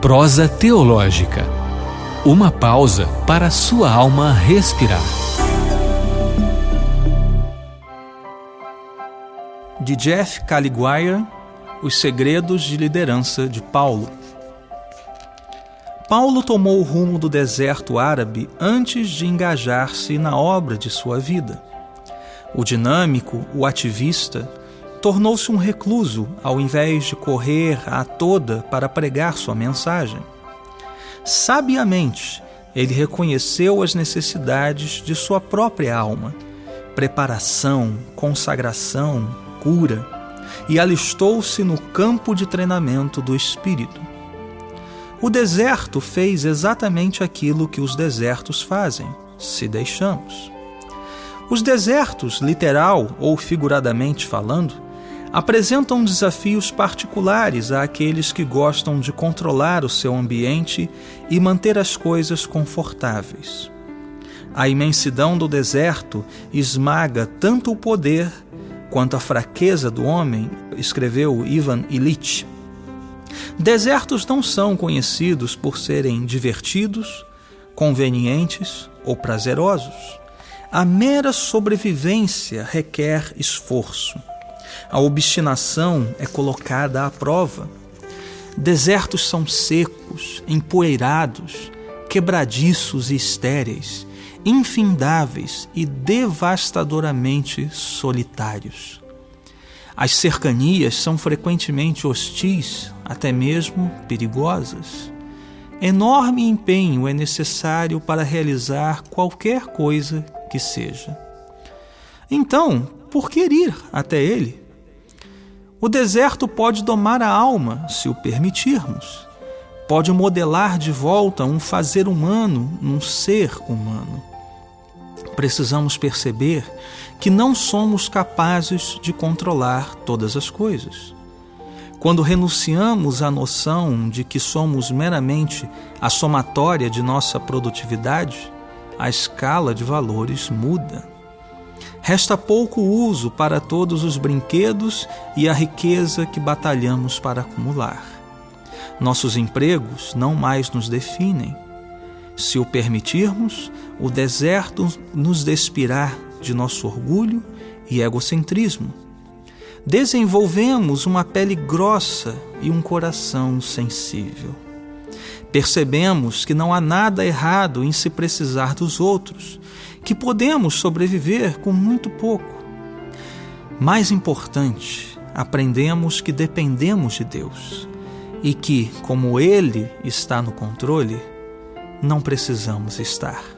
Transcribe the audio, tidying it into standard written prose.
Prosa teológica. Uma pausa para a sua alma respirar. De Jeff Caliguire, Os Segredos de Liderança de Paulo. Paulo tomou o rumo do deserto árabe antes de engajar-se na obra de sua vida. O dinâmico, o ativista, tornou-se um recluso ao invés de correr a toda para pregar sua mensagem. Sabiamente, ele reconheceu as necessidades de sua própria alma, preparação, consagração, cura, e alistou-se no campo de treinamento do Espírito. O deserto fez exatamente aquilo que os desertos fazem, se deixamos. Os desertos, literal ou figuradamente falando, apresentam desafios particulares àqueles que gostam de controlar o seu ambiente e manter as coisas confortáveis. A imensidão do deserto esmaga tanto o poder quanto a fraqueza do homem, escreveu Ivan Illich. Desertos não são conhecidos por serem divertidos, convenientes ou prazerosos. A mera sobrevivência requer esforço. A obstinação é colocada à prova. Desertos são secos, empoeirados, quebradiços e estéreis, infindáveis e devastadoramente solitários. As cercanias são frequentemente hostis, até mesmo perigosas. Enorme empenho é necessário para realizar qualquer coisa que seja. Então, por que ir até ele? O deserto pode domar a alma, se o permitirmos. Pode modelar de volta um fazer humano num ser humano. Precisamos perceber que não somos capazes de controlar todas as coisas. Quando renunciamos à noção de que somos meramente a somatória de nossa produtividade, a escala de valores muda. Resta pouco uso para todos os brinquedos e a riqueza que batalhamos para acumular. Nossos empregos não mais nos definem. Se o permitirmos, o deserto nos despirá de nosso orgulho e egocentrismo. Desenvolvemos uma pele grossa e um coração sensível. Percebemos que não há nada errado em se precisar dos outros, que podemos sobreviver com muito pouco. Mais importante, aprendemos que dependemos de Deus e que, como Ele está no controle, não precisamos estar.